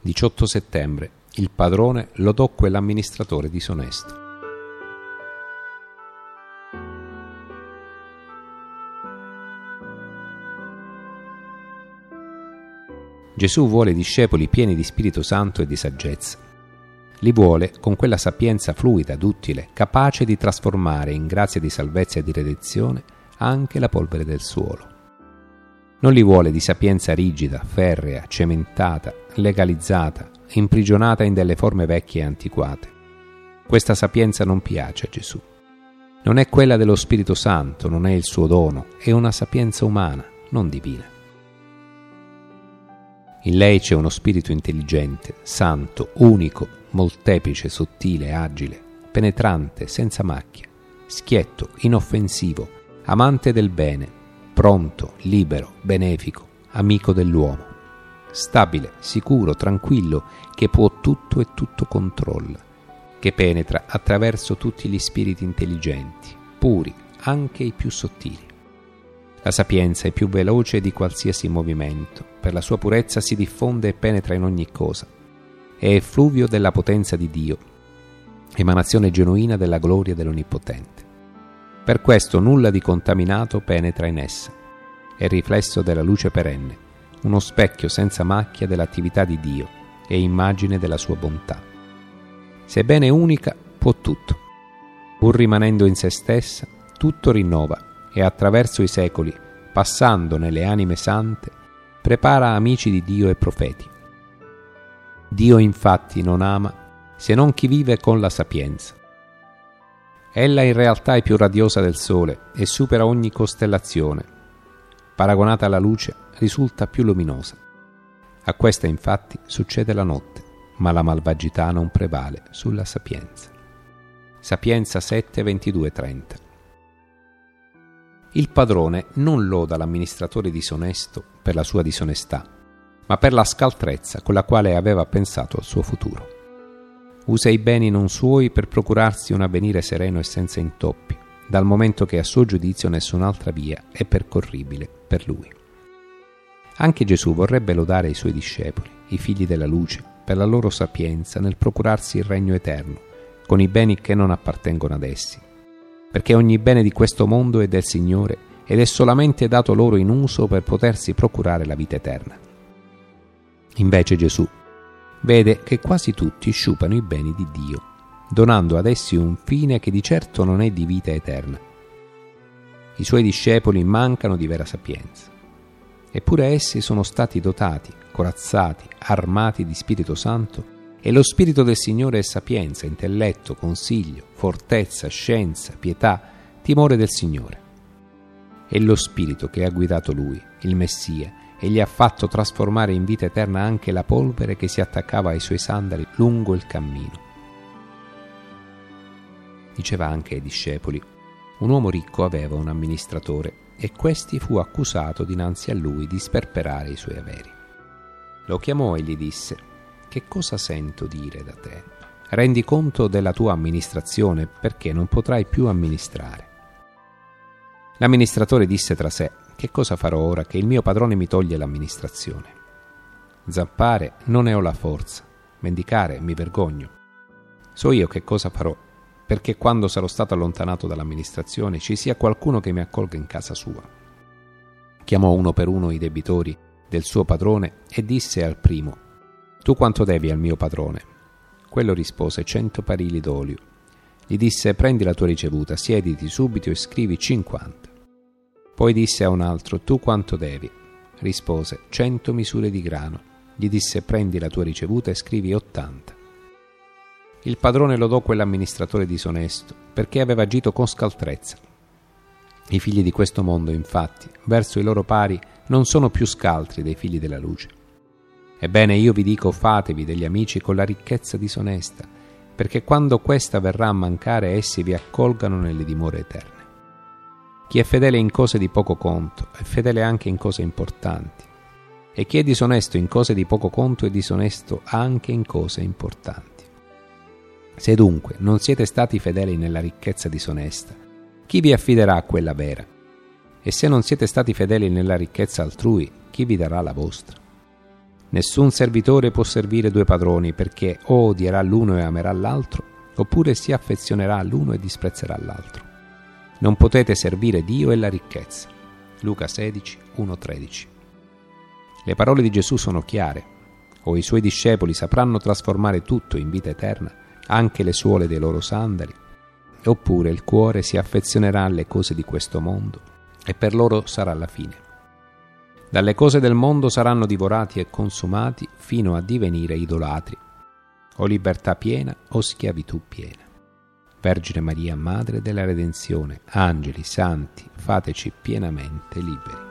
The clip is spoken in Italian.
18 settembre. Il padrone lodò quell'amministratore disonesto. Gesù vuole discepoli pieni di Spirito Santo e di saggezza. Li vuole con quella sapienza fluida, duttile, capace di trasformare in grazia di salvezza e di redenzione anche la polvere del suolo. Non li vuole di sapienza rigida, ferrea, cementata, legalizzata, imprigionata in delle forme vecchie e antiquate. Questa sapienza non piace a Gesù. Non è quella dello Spirito Santo, non è il suo dono, è una sapienza umana, non divina. In lei c'è uno spirito intelligente, santo, unico, molteplice, sottile, agile, penetrante, senza macchia, schietto, inoffensivo, amante del bene, pronto, libero, benefico, amico dell'uomo, stabile, sicuro, tranquillo, che può tutto e tutto controlla, che penetra attraverso tutti gli spiriti intelligenti, puri, anche i più sottili. La sapienza è più veloce di qualsiasi movimento, per la sua purezza si diffonde e penetra in ogni cosa. È effluvio della potenza di Dio, emanazione genuina della gloria dell'Onnipotente. Per questo nulla di contaminato penetra in essa. È riflesso della luce perenne, uno specchio senza macchia dell'attività di Dio e immagine della sua bontà. Sebbene unica, può tutto. Pur rimanendo in se stessa, tutto rinnova e attraverso i secoli, passando nelle anime sante, prepara amici di Dio e profeti. Dio infatti non ama se non chi vive con la sapienza. Ella in realtà è più radiosa del sole e supera ogni costellazione. Paragonata alla luce, risulta più luminosa. A questa infatti succede la notte, ma la malvagità non prevale sulla sapienza. Sapienza 7, 22, 30. Il padrone non loda l'amministratore disonesto per la sua disonestà, ma per la scaltrezza con la quale aveva pensato al suo futuro. Usa i beni non suoi per procurarsi un avvenire sereno e senza intoppi, dal momento che a suo giudizio nessun'altra via è percorribile per lui. Anche Gesù vorrebbe lodare i suoi discepoli, i figli della luce, per la loro sapienza nel procurarsi il regno eterno, con i beni che non appartengono ad essi, perché ogni bene di questo mondo è del Signore ed è solamente dato loro in uso per potersi procurare la vita eterna. Invece Gesù vede che quasi tutti sciupano i beni di Dio, donando ad essi un fine che di certo non è di vita eterna. I suoi discepoli mancano di vera sapienza. Eppure essi sono stati dotati, corazzati, armati di Spirito Santo, e lo Spirito del Signore è sapienza, intelletto, consiglio, fortezza, scienza, pietà, timore del Signore. È lo Spirito che ha guidato Lui, il Messia, e gli ha fatto trasformare in vita eterna anche la polvere che si attaccava ai suoi sandali lungo il cammino. Diceva anche ai discepoli: un uomo ricco aveva un amministratore e questi fu accusato dinanzi a lui di sperperare i suoi averi. Lo chiamò e gli disse: che cosa sento dire da te? Rendi conto della tua amministrazione, perché non potrai più amministrare. L'amministratore disse tra sé: che cosa farò ora che il mio padrone mi toglie l'amministrazione? Zappare non ne ho la forza, mendicare mi vergogno. So io che cosa farò, perché quando sarò stato allontanato dall'amministrazione ci sia qualcuno che mi accolga in casa sua. Chiamò uno per uno i debitori del suo padrone e disse al primo: tu quanto devi al mio padrone? Quello rispose: 100 barili d'olio. Gli disse: prendi la tua ricevuta, siediti subito e scrivi 50. Poi disse a un altro: tu quanto devi? Rispose: 100 misure di grano. Gli disse: prendi la tua ricevuta e scrivi 80. Il padrone lodò quell'amministratore disonesto perché aveva agito con scaltrezza. I figli di questo mondo, infatti, verso i loro pari non sono più scaltri dei figli della luce. Ebbene, io vi dico: fatevi degli amici con la ricchezza disonesta, perché quando questa verrà a mancare essi vi accolgano nelle dimore eterne. Chi è fedele in cose di poco conto è fedele anche in cose importanti, e chi è disonesto in cose di poco conto è disonesto anche in cose importanti. Se dunque non siete stati fedeli nella ricchezza disonesta, chi vi affiderà a quella vera? E se non siete stati fedeli nella ricchezza altrui, chi vi darà la vostra? Nessun servitore può servire due padroni, perché o odierà l'uno e amerà l'altro, oppure si affezionerà all'uno e disprezzerà l'altro. Non potete servire Dio e la ricchezza. Luca 16, 1-13. Le parole di Gesù sono chiare. O i suoi discepoli sapranno trasformare tutto in vita eterna, anche le suole dei loro sandali, oppure il cuore si affezionerà alle cose di questo mondo e per loro sarà la fine. Dalle cose del mondo saranno divorati e consumati fino a divenire idolatri. O libertà piena o schiavitù piena. Vergine Maria, Madre della Redenzione, angeli, santi, fateci pienamente liberi.